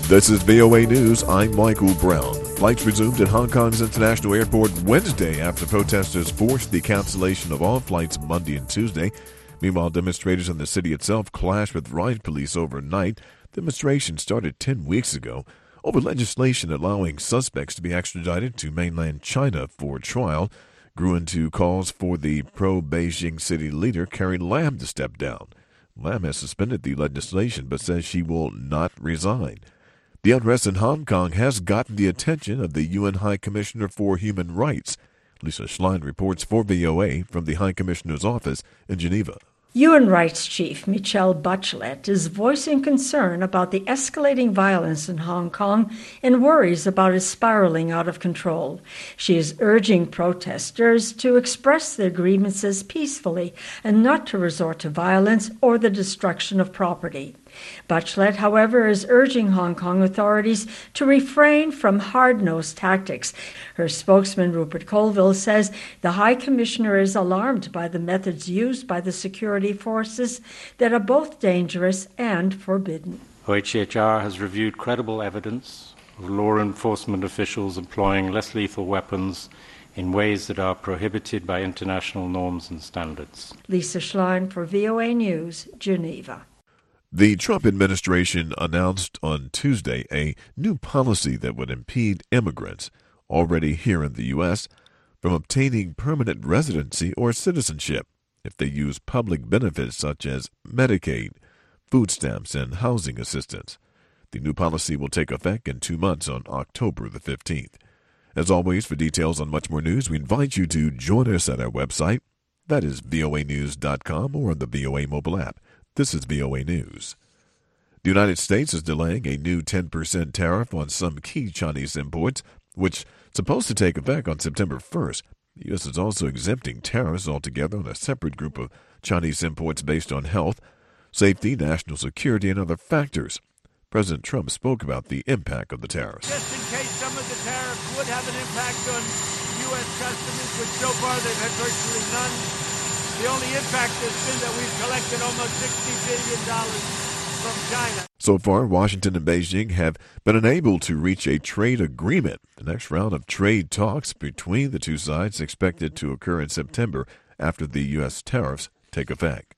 This is VOA News. I'm Michael Brown. Flights resumed at Hong Kong's International Airport Wednesday after protesters forced the cancellation of all flights Monday and Tuesday. Meanwhile, demonstrators in the city itself clashed with riot police overnight. Demonstrations started 10 weeks ago over legislation allowing suspects to be extradited to mainland China for trial. Grew into calls for the pro-Beijing city leader Carrie Lam to step down. Lam has suspended the legislation but says she will not resign. The unrest in Hong Kong has gotten the attention of the UN High Commissioner for Human Rights. Lisa Schlein reports for VOA from the High Commissioner's office in Geneva. UN Rights Chief Michelle Bachelet is voicing concern about the escalating violence in Hong Kong and worries about it spiraling out of control. She is urging protesters to express their grievances peacefully and not to resort to violence or the destruction of property. Bachelet, however, is urging Hong Kong authorities to refrain from hard-nosed tactics. Her spokesman, Rupert Colville, says the High Commissioner is alarmed by the methods used by the security forces that are both dangerous and forbidden. OHCHR has reviewed credible evidence of law enforcement officials employing less lethal weapons in ways that are prohibited by international norms and standards. Lisa Schlein for VOA News, Geneva. The Trump administration announced on Tuesday a new policy that would impede immigrants already here in the U.S. from obtaining permanent residency or citizenship if they use public benefits such as Medicaid, food stamps, and housing assistance. The new policy will take effect in 2 months on October the 15th. As always, for details on much more news, we invite you to join us at our website. That is voanews.com or on the VOA mobile app. This is VOA News. The United States is delaying a new 10% tariff on some key Chinese imports, which is supposed to take effect on September 1st. The U.S. is also exempting tariffs altogether on a separate group of Chinese imports based on health, safety, national security, and other factors. President Trump spoke about the impact of the tariffs. Just in case some of the tariffs would have an impact on U.S. customers, which so far they've had virtually none. The only impact has been that we've collected almost $60 billion from China. So far, Washington and Beijing have been unable to reach a trade agreement. The next round of trade talks between the two sides expected to occur in September after the U.S. tariffs take effect.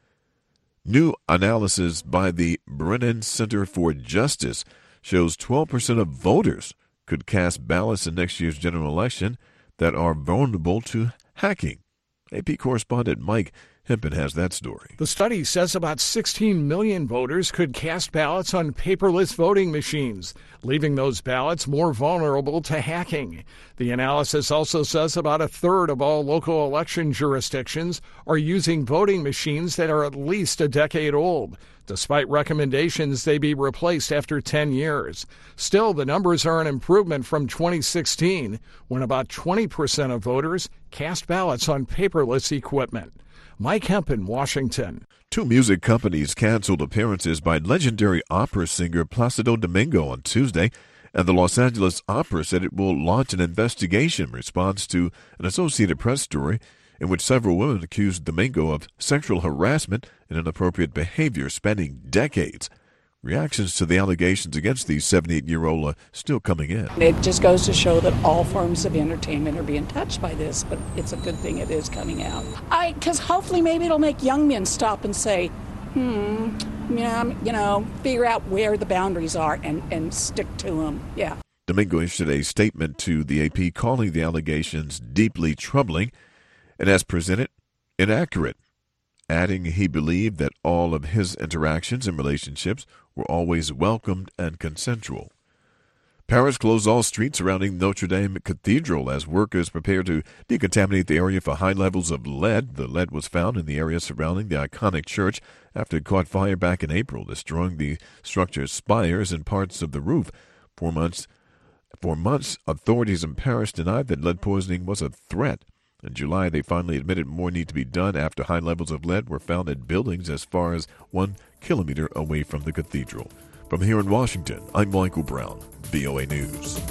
New analysis by the Brennan Center for Justice shows 12% of voters could cast ballots in next year's general election that are vulnerable to hacking. AP correspondent Mike Hempen has that story. The study says about 16 million voters could cast ballots on paperless voting machines, leaving those ballots more vulnerable to hacking. The analysis also says about a third of all local election jurisdictions are using voting machines that are at least a decade old, despite recommendations they be replaced after 10 years. Still, the numbers are an improvement from 2016, when about 20% of voters cast ballots on paperless equipment. Mike Hempen, Washington. 2 music companies canceled appearances by legendary opera singer Placido Domingo on Tuesday, and the Los Angeles Opera said it will launch an investigation in response to an Associated Press story in which several women accused Domingo of sexual harassment and inappropriate behavior spanning decades. Reactions to the allegations against the 78-year-old are still coming in. It just goes to show that all forms of entertainment are being touched by this, but it's a good thing it is coming out. Because hopefully maybe it'll make young men stop and say, figure out where the boundaries are and stick to them. Yeah. Domingo issued a statement to the AP calling the allegations deeply troubling and, as presented, inaccurate, adding he believed that all of his interactions and relationships were always welcomed and consensual. Paris closed all streets surrounding Notre Dame Cathedral as workers prepare to decontaminate the area for high levels of lead. The lead was found in the area surrounding the iconic church after it caught fire back in April, destroying the structure's spires and parts of the roof. For months, authorities in Paris denied that lead poisoning was a threat. In July, they finally admitted more need to be done after high levels of lead were found at buildings as far as 1 kilometer away from the cathedral. From here in Washington, I'm Michael Brown, VOA News.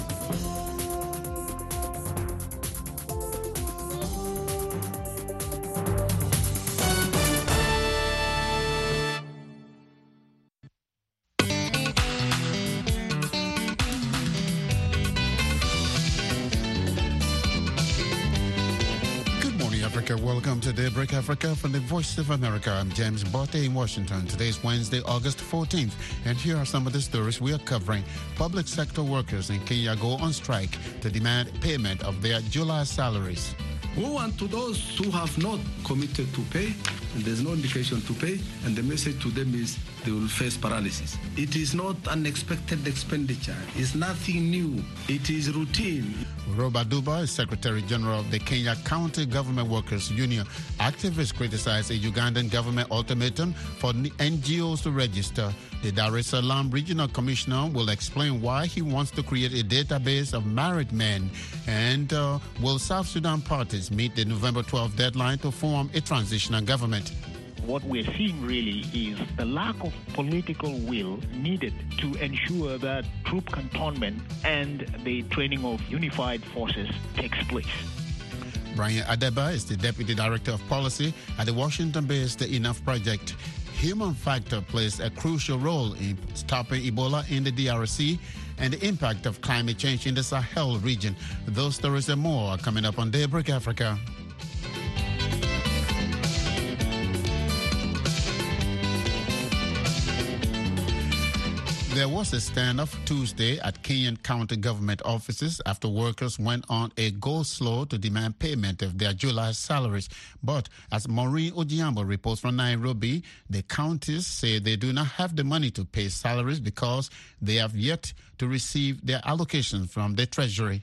Africa. Welcome to Daybreak Africa from the Voice of America. I'm James Botte in Washington. Today's Wednesday, August 14th, and here are some of the stories we are covering. Public sector workers in Kenya go on strike to demand payment of their July salaries. Woe unto those who have not committed to pay, and there's no indication to pay, and the message to them is they will face paralysis. It is not unexpected expenditure. It's nothing new. It is routine. Robaduba is Secretary General of the Kenya County Government Workers Union. Activists criticize a Ugandan government ultimatum for NGOs to register. The Dar es Salaam Regional Commissioner will explain why he wants to create a database of married men. And will South Sudan parties meet the November 12th deadline to form a transitional government? What we're seeing really is the lack of political will needed to ensure that troop cantonment and the training of unified forces takes place. Brian Adeba is the Deputy Director of Policy at the Washington-based Enough Project. Human factor plays a crucial role in stopping Ebola in the DRC and the impact of climate change in the Sahel region. Those stories and more are coming up on Daybreak Africa. There was a standoff Tuesday at Kenyan county government offices after workers went on a go-slow to demand payment of their July salaries. But as Maureen Ojiambo reports from Nairobi, the counties say they do not have the money to pay salaries because they have yet to receive their allocations from the Treasury.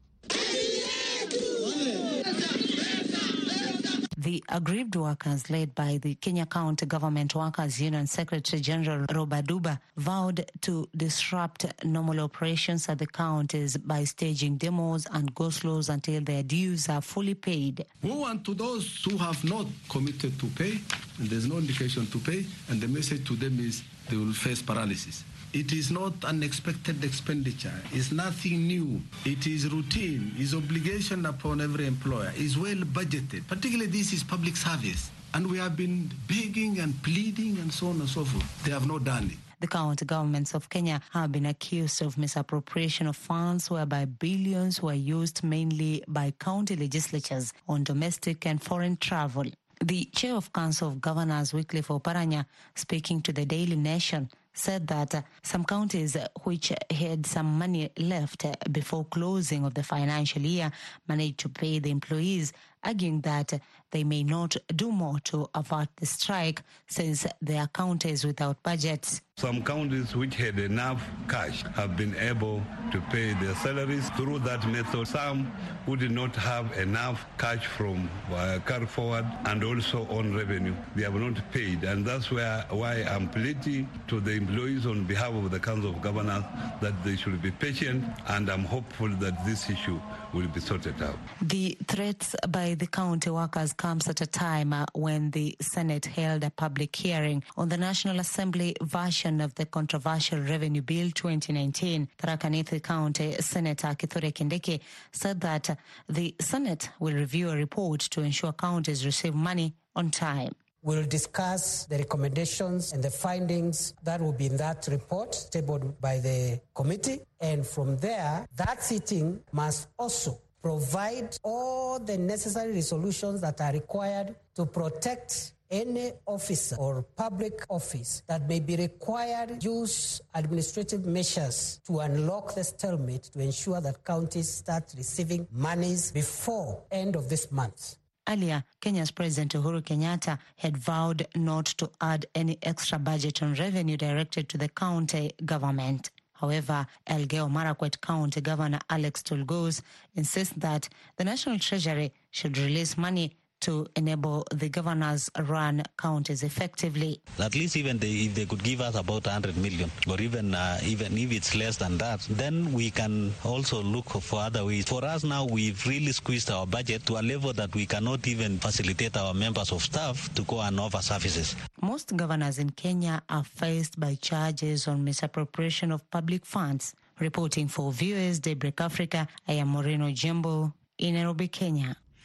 The aggrieved workers, led by the Kenya County Government Workers Union Secretary General Robaduba, vowed to disrupt normal operations at the counties by staging demos and go-slows until their dues are fully paid. Woe unto those who have not committed to pay, and there's no indication to pay, and the message to them is they will face paralysis. It is not unexpected expenditure. It's nothing new. It is routine. It's obligation upon every employer. It's well budgeted. Particularly this is public service. And we have been begging and pleading and so on and so forth. They have not done it. The county governments of Kenya have been accused of misappropriation of funds whereby billions were used mainly by county legislatures on domestic and foreign travel. The chair of Council of Governors, Wycliffe Oparanya, speaking to the Daily Nation, said that some counties which had some money left before closing of the financial year managed to pay the employees, arguing that they may not do more to avert the strike since their counties without budgets. Some counties which had enough cash have been able to pay their salaries through that method. Some who did not have enough cash from carry forward and also on revenue, they have not paid. And that's why I'm pleading to the employees on behalf of the Council of Governors that they should be patient, and I'm hopeful that this issue will be sorted out. The threats by the county workers comes at a time when the Senate held a public hearing on the National Assembly version of the controversial Revenue Bill 2019. Tharaka Nithi County Senator Kithure Kindiki said that the Senate will review a report to ensure counties receive money on time. We'll discuss the recommendations and the findings that will be in that report tabled by the committee. And from there, that sitting must also provide all the necessary resolutions that are required to protect any officer or public office that may be required use administrative measures to unlock the stalemate to ensure that counties start receiving monies before end of this month. Earlier, Kenya's President Uhuru Kenyatta had vowed not to add any extra budget on revenue directed to the county government. However, Elgeyo Marakwet County Governor Alex Tulgos insists that the National Treasury should release money to enable the governors run counties effectively. At least if they could give us about 100 million, or even if it's less than that, then we can also look for other ways. For us now, we've really squeezed our budget to a level that we cannot even facilitate our members of staff to go and offer services. Most governors in Kenya are faced by charges on misappropriation of public funds. Reporting for Viewers Daybreak Africa, I am Maureen Ojiambo in Nairobi, Kenya.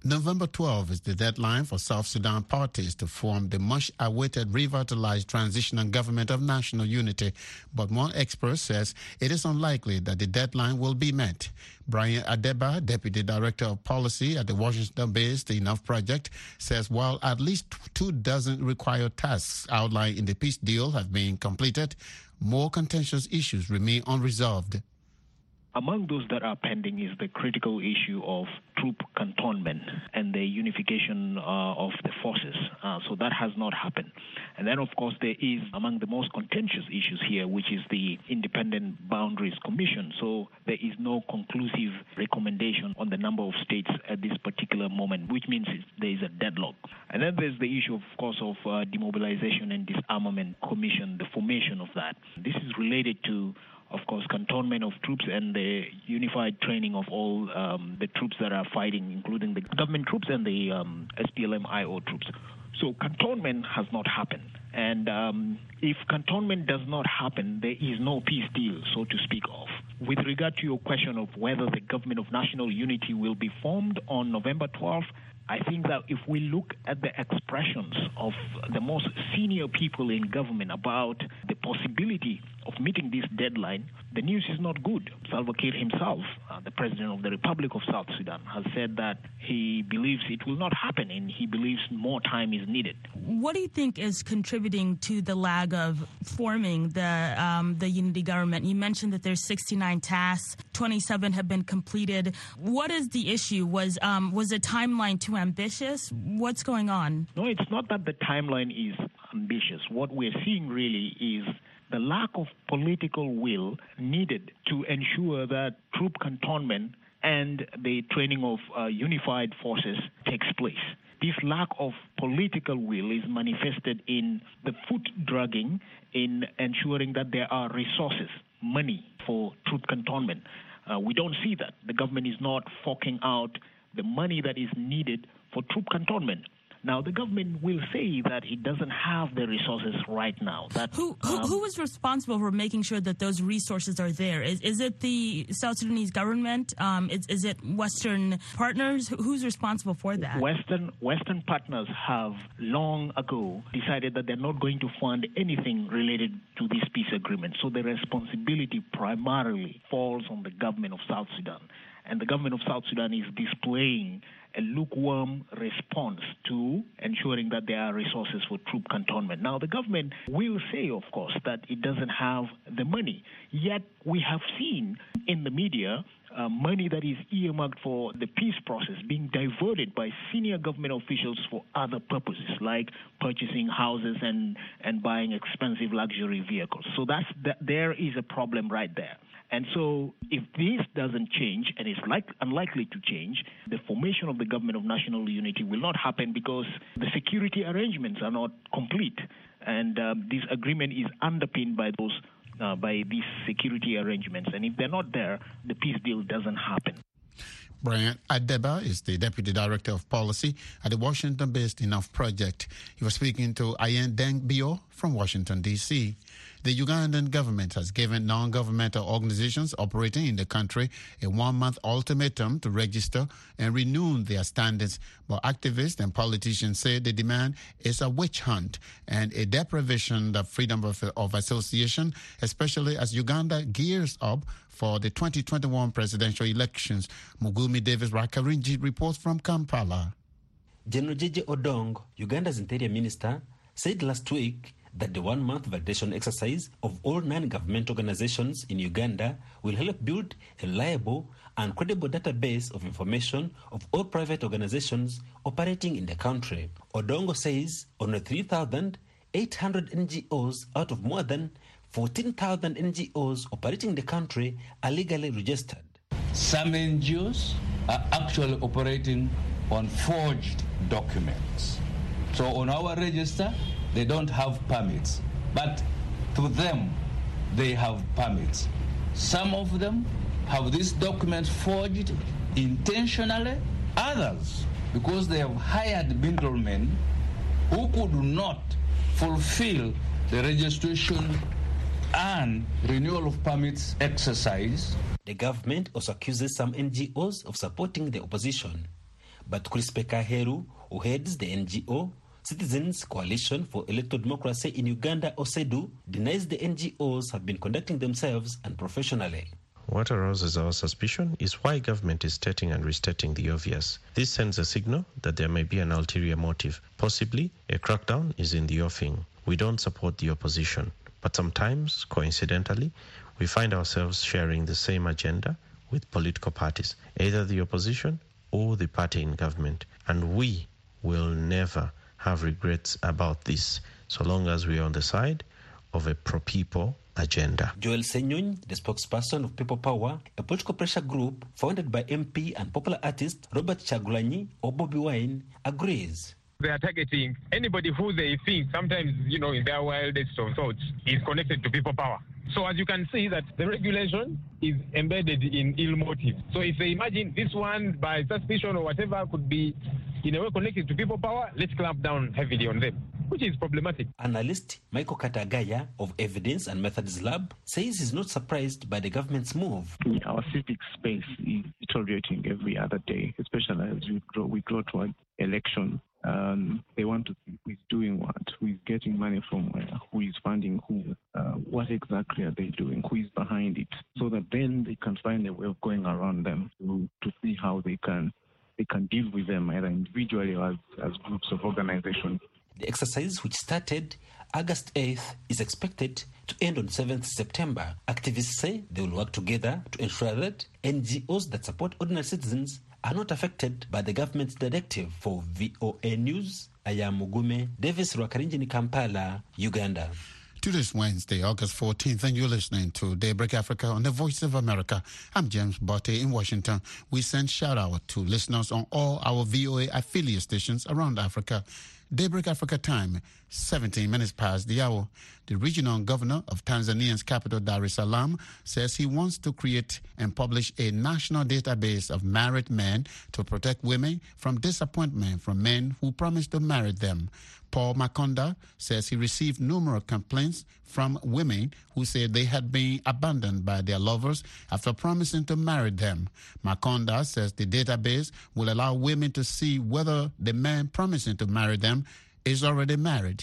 November 12 is the deadline for South Sudan parties to form the much-awaited revitalized transitional government of national unity, but one expert says it is unlikely that the deadline will be met. Brian Adeba, Deputy Director of Policy at the Washington-based Enough Project, says while at least 24 required tasks outlined in the peace deal have been completed, more contentious issues remain unresolved. Among those that are pending is the critical issue of troop cantonment and the unification of the forces. So that has not happened. And then, of course, there is among the most contentious issues here, which is the Independent Boundaries Commission. So there is no conclusive recommendation on the number of states at this particular moment, which means there is a deadlock. And then there's the issue, of course, of Demobilization and Disarmament Commission, the formation of that. This is related to, of course, cantonment of troops and the unified training of all the troops that are fighting, including the government troops and the SPLM-IO troops. So cantonment has not happened. And if cantonment does not happen, there is no peace deal, so to speak of. With regard to your question of whether the government of national unity will be formed on November 12th, I think that if we look at the expressions of the most senior people in government about the possibility of meeting this deadline, the news is not good. Salva Kiir himself, the president of the Republic of South Sudan, has said that he believes it will not happen and he believes more time is needed. What do you think is contributing to the lag of forming the unity government? You mentioned that there's 69 tasks, 27 have been completed. What is the issue? Was the timeline too ambitious? What's going on? No, it's not that the timeline is ambitious. What we're seeing really is the lack of political will needed to ensure that troop cantonment and the training of unified forces takes place. This lack of political will is manifested in the foot dragging in ensuring that there are resources, money for troop cantonment. We don't see that. The government is not forking out the money that is needed for troop cantonment. Now, the government will say that it doesn't have the resources right now. Who is responsible for making sure that those resources are there? Is it the South Sudanese government? Is it Western partners? Who's responsible for that? Western partners have long ago decided that they're not going to fund anything related to this peace agreement. So the responsibility primarily falls on the government of South Sudan. And the government of South Sudan is displaying a lukewarm response to ensuring that there are resources for troop cantonment. Now, the government will say, of course, that it doesn't have the money. Yet, we have seen in the media money that is earmarked for the peace process being diverted by senior government officials for other purposes, like purchasing houses and buying expensive luxury vehicles. So there is a problem right there. And so if this doesn't change, and it's unlikely to change, the formation of the government of national unity will not happen because the security arrangements are not complete. And this agreement is underpinned by these security arrangements. And if they're not there, the peace deal doesn't happen. Brian Adeba is the Deputy Director of Policy at the Washington-based Enough Project. He was speaking to Ayen Deng Bio from Washington, D.C. The Ugandan government has given non-governmental organizations operating in the country a 1-month ultimatum to register and renew their standards. But activists and politicians say the demand is a witch hunt and a deprivation of freedom of association, especially as Uganda gears up for the 2021 presidential elections. Mugumi Davis Rakarinji reports from Kampala. General Jeje Odong, Uganda's interior minister, said last week that the 1-month validation exercise of all non-government organizations in Uganda will help build a reliable and credible database of information of all private organizations operating in the country. Odongo says only 3,800 NGOs out of more than 14,000 NGOs operating in the country are legally registered. Some NGOs are actually operating on forged documents. So on our register, they don't have permits, but to them, they have permits. Some of them have these documents forged intentionally, others because they have hired middlemen who could not fulfill the registration and renewal of permits exercise. The government also accuses some NGOs of supporting the opposition. But Crispe Kaheru, who heads the NGO Citizens Coalition for Electoral Democracy in Uganda, OCEDU, denies the NGOs have been conducting themselves unprofessionally. What arouses our suspicion is why government is stating and restating the obvious. This sends a signal that there may be an ulterior motive. Possibly, a crackdown is in the offing. We don't support the opposition, but sometimes, coincidentally, we find ourselves sharing the same agenda with political parties, either the opposition or the party in government. And we will never have regrets about this, so long as we are on the side of a pro-people agenda. Joel Senyun, the spokesperson of People Power, a political pressure group founded by MP and popular artist Robert Chagulanyi or Bobby Wine, agrees. They are targeting anybody who they think sometimes, in their wildest of thoughts is connected to People Power. So as you can see that the regulation is embedded in ill motive. So if they imagine this one by suspicion or whatever could be in a way connected to People Power, let's clamp down heavily on them, which is problematic. Analyst Michael Katagaya of Evidence and Methods Lab says he's not surprised by the government's move. Our civic space is deteriorating every other day, especially as we grow toward election. They want to see who is doing what, who is getting money from where, who is funding who, what exactly are they doing, who is behind it, so that then they can find a way of going around them to see how they can deal with them either individually or as groups of organizations. The exercise, which started August 8th, is expected to end on 7th September. Activists say they will work together to ensure that NGOs that support ordinary citizens are not affected by the government's directive. For VOA News, I am Mugume Davis Rwakarinjini, Kampala, Uganda. To this Wednesday, August 14th, and you're listening to Daybreak Africa on the Voice of America. I'm James Botte in Washington. We send shout-out to listeners on all our VOA affiliate stations around Africa. Daybreak Africa time, 17 minutes past the hour. The regional governor of Tanzania's capital, Dar es Salaam, says he wants to create and publish a national database of married men to protect women from disappointment from men who promise to marry them. Paul Makonda says he received numerous complaints from women who said they had been abandoned by their lovers after promising to marry them. Makonda says the database will allow women to see whether the man promising to marry them is already married.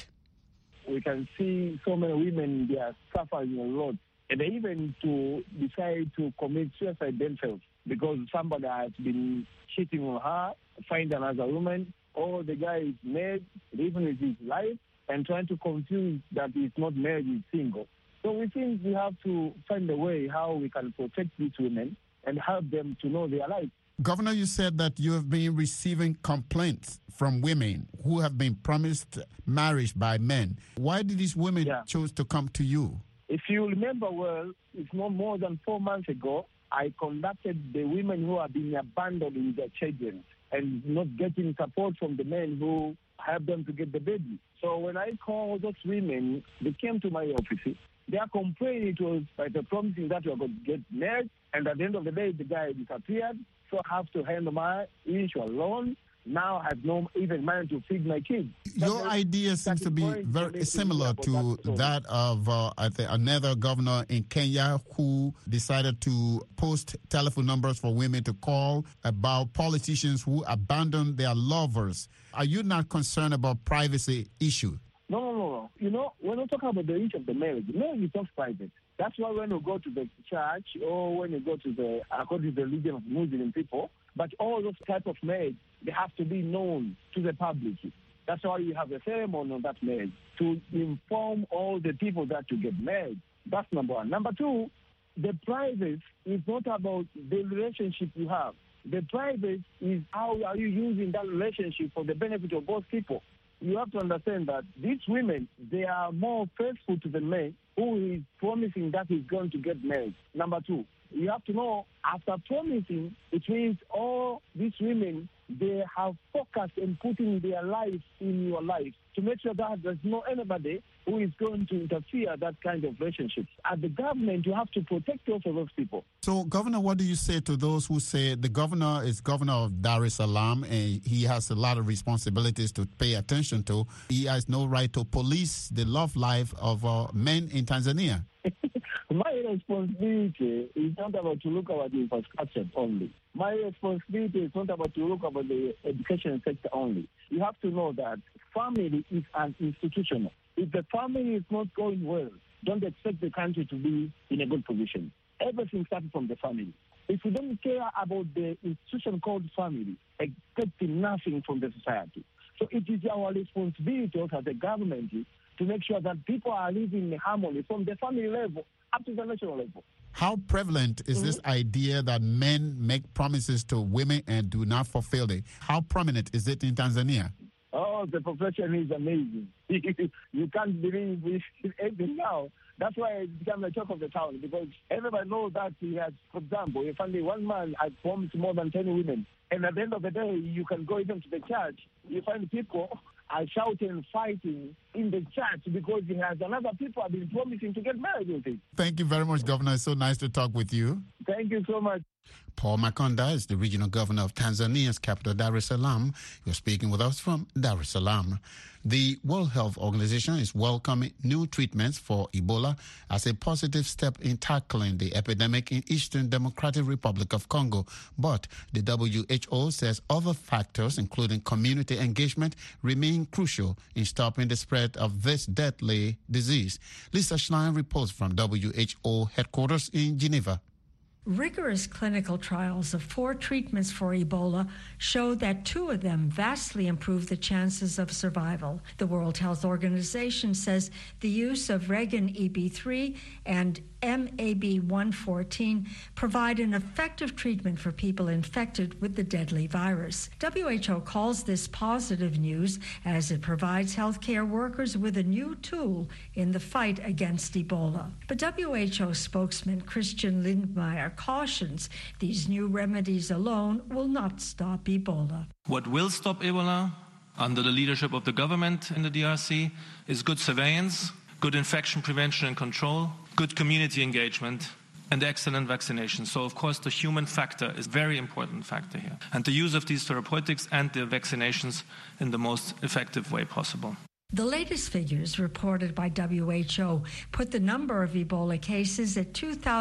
We can see so many women, they are suffering a lot, and they even to decide to commit suicide themselves because somebody has been cheating on her, find another woman, or the guy is married, living with his life, and trying to confuse that he's not married, he's single. So we think we have to find a way how we can protect these women and help them to know their life. Governor, you said that you have been receiving complaints from women who have been promised marriage by men. Why did these women choose to come to you? If you remember well, it's not more than 4 months ago, I conducted the women who have been abandoned with their children and not getting support from the men who helped them to get the baby. So when I called those women, they came to my office. Their complaint was by the promising that we are going to get married, and at the end of the day, the guy disappeared. So I have to handle my issue alone. Now I have no even money to feed my kids. Your idea seems to be very similar to that of another governor in Kenya who decided to post telephone numbers for women to call about politicians who abandon their lovers. Are you not concerned about privacy issue? No. When we talk about the issue of the marriage is not private. That's why when you go to the church or when you go to according to the religion of Muslim people, but all those type of marriage, they have to be known to the public. That's why you have a ceremony on that marriage, to inform all the people that you get married. That's number one. Number two, the private is not about the relationship you have. The private is how are you using that relationship for the benefit of both people. You have to understand that these women, they are more faithful to the man who is promising that he's going to get married. Number two, you have to know, after promising, it means all these women, they have focused in putting their life in your life to make sure that there's no anybody who is going to interfere that kind of relationship. As the government, you have to protect also those people. So, Governor, what do you say to those who say the governor is governor of Dar es Salaam and he has a lot of responsibilities to pay attention to? He has no right to police the love life of men in Tanzania. My responsibility is not about to look about the infrastructure only. My responsibility is not about to look about the education sector only. You have to know that family is an institution. If the family is not going well, don't expect the country to be in a good position. Everything starts from the family. If you don't care about the institution called family, expecting nothing from the society. So it is our responsibility also as a government to make sure that people are living in harmony from the family level up to the national level. How prevalent is this idea that men make promises to women and do not fulfill it? How prominent is it in Tanzania? Oh, the profession is amazing. You can't believe it even now. That's why it became the talk of the town, because everybody knows that he has, for example, if only one man has promised more than 10 women, and at the end of the day, you can go even to the church, you find people are shouting and fighting in the church because he has another people have been promising to get married with him. Thank you very much, Governor. It's so nice to talk with you. Thank you so much. Paul Makonda is the regional governor of Tanzania's capital, Dar es Salaam. You're speaking with us from Dar es Salaam. The World Health Organization is welcoming new treatments for Ebola as a positive step in tackling the epidemic in Eastern Democratic Republic of Congo. But the WHO says other factors, including community engagement, remain crucial in stopping the spread of this deadly disease. Lisa Schlein reports from WHO headquarters in Geneva. Rigorous clinical trials of 4 treatments for Ebola show that 2 of them vastly improve the chances of survival. The World Health Organization says the use of Regun-EB3 and MAB-114 provide an effective treatment for people infected with the deadly virus. WHO calls this positive news as it provides healthcare workers with a new tool in the fight against Ebola. But WHO spokesman Christian Lindmeier cautions these new remedies alone will not stop Ebola. What will stop Ebola, under the leadership of the government in the DRC, is good surveillance, good infection prevention and control, good community engagement, and excellent vaccination. So, of course, the human factor is a very important factor here. And the use of these therapeutics and the vaccinations in the most effective way possible. The latest figures reported by WHO put the number of Ebola cases at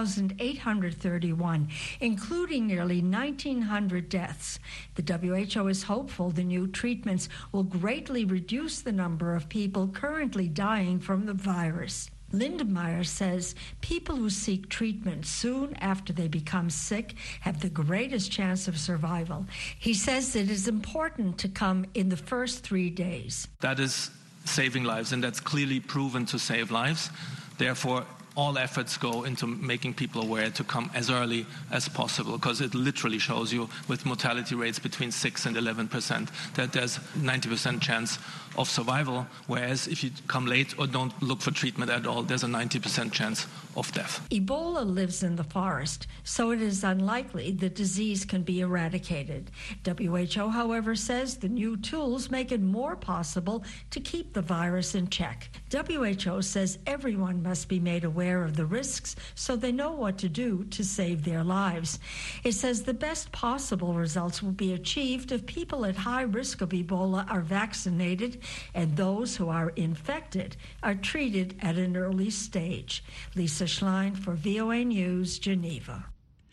2,831, including nearly 1,900 deaths. The WHO is hopeful the new treatments will greatly reduce the number of people currently dying from the virus. Lindmeier says people who seek treatment soon after they become sick have the greatest chance of survival. He says it is important to come in the first 3 days. That is saving lives, and that's clearly proven to save lives. Therefore, all efforts go into making people aware to come as early as possible, because it literally shows you with mortality rates between 6 and 11% that there's 90% chance of survival, whereas if you come late or don't look for treatment at all, there's a 90% chance of death. Ebola lives in the forest, so it is unlikely the disease can be eradicated. WHO, however, says the new tools make it more possible to keep the virus in check. WHO says everyone must be made aware of the risks so they know what to do to save their lives. It says the best possible results will be achieved if people at high risk of Ebola are vaccinated and those who are infected are treated at an early stage. Lisa Schlein for VOA News, Geneva.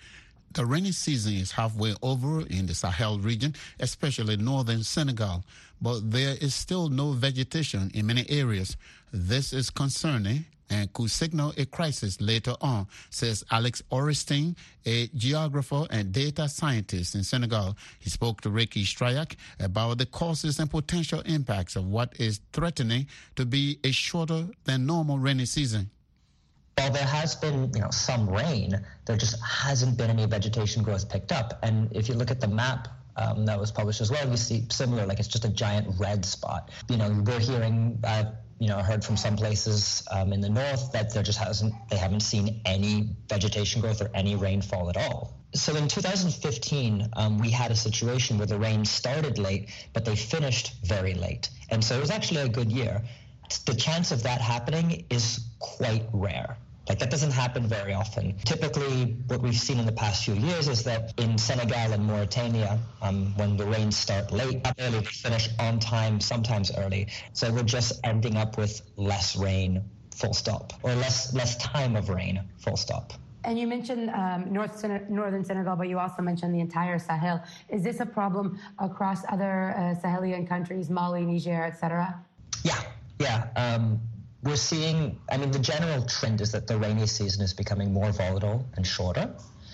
The rainy season is halfway over in the Sahel region, especially northern Senegal, but there is still no vegetation in many areas. This is concerning and could signal a crisis later on, says Alex Orestein, a geographer and data scientist in Senegal. He spoke to Ricky Strayak about the causes and potential impacts of what is threatening to be a shorter than normal rainy season. While there has been, some rain, there just hasn't been any vegetation growth picked up. And if you look at the map that was published as well, you see similar, like it's just a giant red spot. We're hearing heard from some places in the north that they haven't seen any vegetation growth or any rainfall at all. So in 2015, we had a situation where the rain started late, but they finished very late. And so it was actually a good year. The chance of that happening is quite rare. Like, that doesn't happen very often. Typically, what we've seen in the past few years is that in Senegal and Mauritania, when the rains start late, not early, they finish on time, sometimes early. So we're just ending up with less rain full stop, or less time of rain, full stop. And you mentioned northern Senegal, but you also mentioned the entire Sahel. Is this a problem across other Sahelian countries, Mali, Niger, etc.? Yeah. We're seeing, the general trend is that the rainy season is becoming more volatile and shorter,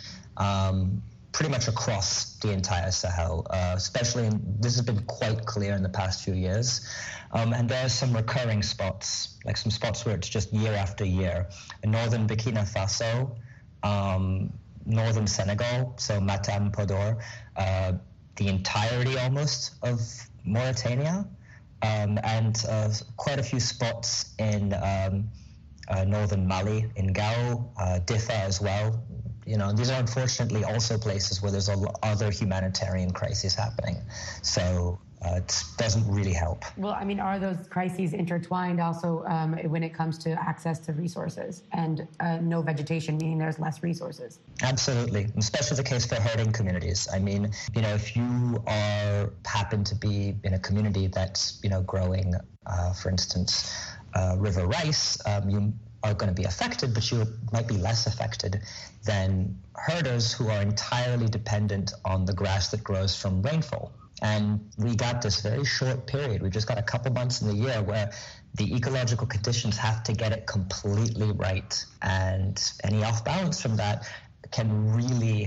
pretty much across the entire Sahel, especially, this has been quite clear in the past few years. And there are some recurring spots, like some spots where it's just year after year. In northern Burkina Faso, northern Senegal, so Matam, Podor, the entirety almost of Mauritania, and quite a few spots in northern Mali, in Gao, Diffa as well. These are unfortunately also places where there's other humanitarian crises happening. So it doesn't really help. Well, are those crises intertwined also when it comes to access to resources and no vegetation, meaning there's less resources? Absolutely, especially the case for herding communities. If you happen to be in a community that's, growing, for instance, river rice, you are going to be affected, but you might be less affected than herders who are entirely dependent on the grass that grows from rainfall. And we got this very short period. We just got a couple months in the year where the ecological conditions have to get it completely right. And any off balance from that can really,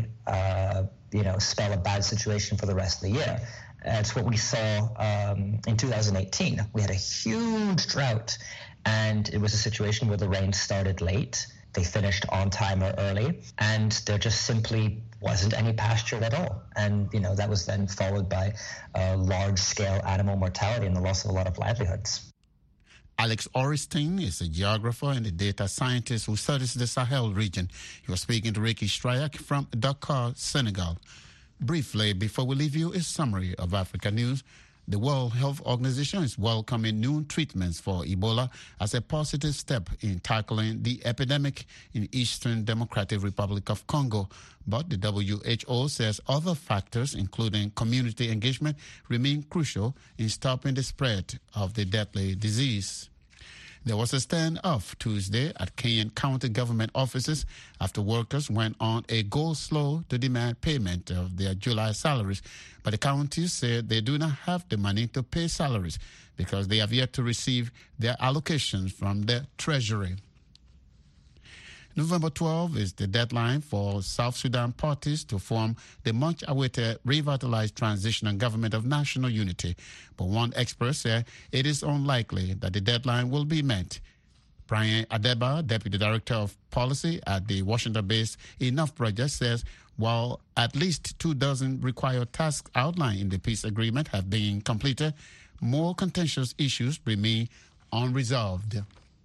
spell a bad situation for the rest of the year. It's what we saw in 2018. We had a huge drought, and it was a situation where the rain started late. They finished on time or early, and there just simply wasn't any pasture at all. And, that was then followed by large-scale animal mortality and the loss of a lot of livelihoods. Alex Orestein is a geographer and a data scientist who studies the Sahel region. He was speaking to Ricky Strayak from Dakar, Senegal. Briefly, before we leave you, a summary of Africa news. The World Health Organization is welcoming new treatments for Ebola as a positive step in tackling the epidemic in Eastern Democratic Republic of Congo. But the WHO says other factors, including community engagement, remain crucial in stopping the spread of the deadly disease. There was a standoff Tuesday at Kenyan county government offices after workers went on a go-slow to demand payment of their July salaries. But the counties said they do not have the money to pay salaries because they have yet to receive their allocations from the Treasury. November 12 is the deadline for South Sudan parties to form the much-awaited revitalized transitional government of national unity. But one expert said it is unlikely that the deadline will be met. Brian Adeba, Deputy Director of Policy at the Washington-based Enough Project, says while at least 24 required tasks outlined in the peace agreement have been completed, more contentious issues remain unresolved.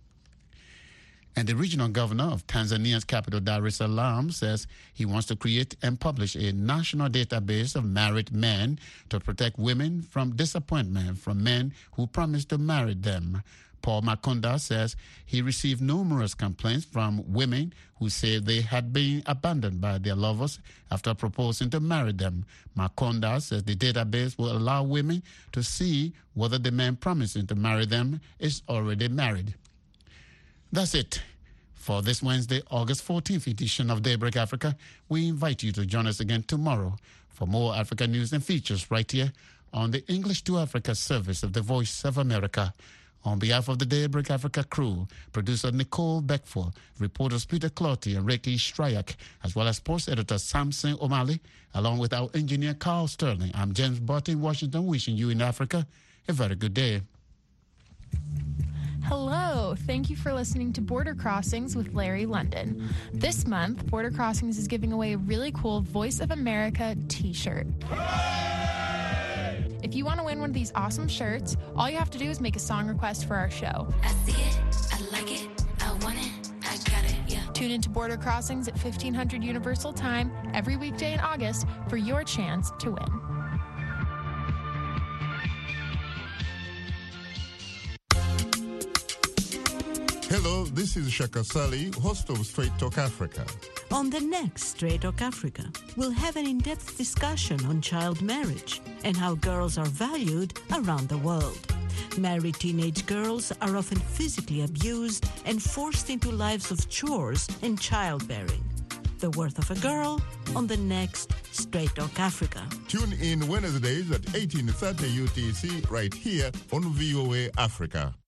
And the regional governor of Tanzania's capital, Dar es Salaam, says he wants to create and publish a national database of married men to protect women from disappointment from men who promise to marry them. Paul Makonda says he received numerous complaints from women who say they had been abandoned by their lovers after proposing to marry them. Makonda says the database will allow women to see whether the man promising to marry them is already married. That's it for this Wednesday, August 14th edition of Daybreak Africa. We invite you to join us again tomorrow for more Africa news and features right here on the English to Africa service of the Voice of America. On behalf of the Daybreak Africa crew, producer Nicole Beckford, reporters Peter Clotty and Ricky Strayak, as well as sports editor Samson O'Malley, along with our engineer Carl Sterling, I'm James Butt in Washington, wishing you in Africa a very good day. Hello, thank you for listening to Border Crossings with Larry London. This month, Border Crossings is giving away a really cool Voice of America t-shirt. If you want to win one of these awesome shirts, all you have to do is make a song request for our show. I see it, I like it, I want it, I got it, yeah. Tune into Border Crossings at 1500 Universal Time every weekday in August for your chance to win. Hello, this is Shaka Sali, host of Straight Talk Africa. On the next Straight Talk Africa, we'll have an in-depth discussion on child marriage and how girls are valued around the world. Married teenage girls are often physically abused and forced into lives of chores and childbearing. The Worth of a Girl on the next Straight Talk Africa. Tune in Wednesdays at 18:30 UTC right here on VOA Africa.